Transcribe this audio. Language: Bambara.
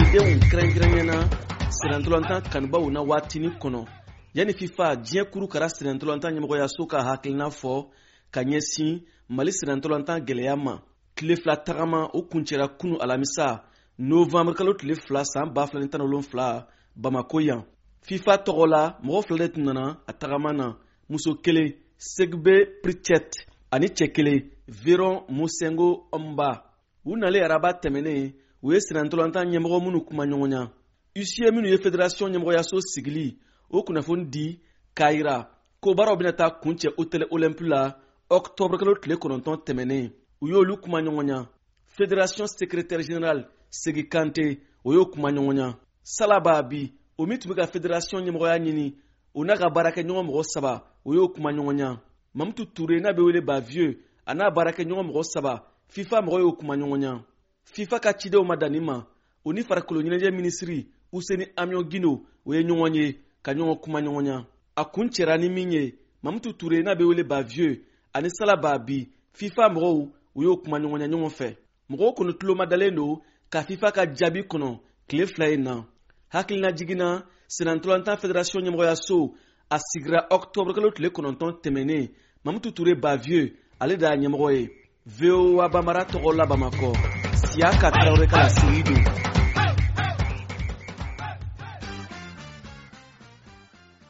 malidenw kɛrɛnkɛrɛnyana sirantɔlantan kanubaw na waatini kɔnɔ yani FIFA diɲɛ kuru kara sirantɔlantan ɲɛmɔgɔyaso ka hakilina fɔ ka ɲɛsin Mali sirantɔlantan gɛlɛya ma. Tile fila tagama o kuncɛra kunu alamisa novembre kalo tile fila san 2017 Bamako yan. FIFA tɔgɔ la mɔgɔ fila de tun nana a tagama na, muso kelen Segbe Pritchett ani cɛ kelen Veron Musengo Omba. U nale araba tɛmɛnen u ye sirantɔlantan ɲɛmɔgɔ minnu kuma ɲɔgɔn ɲa. UCE minnu ye fédération ɲɛmɔgɔyaso sigili o kunnafoni di k'a yira ko baaraw bɛna taa kuncɛ hôtel Olympe la octobre kalo tile 9 tɛmɛnen. U y'olu kuma ɲɔgɔn ɲa. Fédération secrétaire général Segi Kante o y'o kuma ɲɔgɔn ɲa. Salaba bi o min tun bɛ ka fédération ɲɛmɔgɔya ɲini o n'a ka baarakɛɲɔgɔn mɔgɔ 3 o y'o kuma ɲɔgɔn ɲa. Mamutu Touré n'a bɛ wele ba vieux a n'a baarakɛɲɔgɔn mɔgɔ 3 FIFA mɔgɔ y'o kuma ɲɔgɔn ɲa. FIFA ka cidenw ma danni ma o ni farikolo ɲɛnajɛ minisiri Useni Amion Gino o ye ɲɔgɔn ye ka ɲɔgɔn kuma ɲɔgɔn ɲa. A kun cɛra ni min ye Mamutu Touré n'a bɛ wele ba vieux ani Salaba bi FIFA mɔgɔw u y'o kuma ɲɔgɔn ɲa ɲɔgɔn fɛ. Mɔgɔw kɔni tulo madalen don ka FIFA ka jaabi kɔnɔ tile 2 in na. Hakilina jiginna sirantɔlantan fédération ɲɛmɔgɔyaso a sigira octobre kalo tile 9 tɛmɛnen. Mamutu Touré ba vieux ale da ɲɛmɔgɔ ye. VOA Bambara tɔgɔ la Bamakɔ. Siaka Traoré ka sigi don.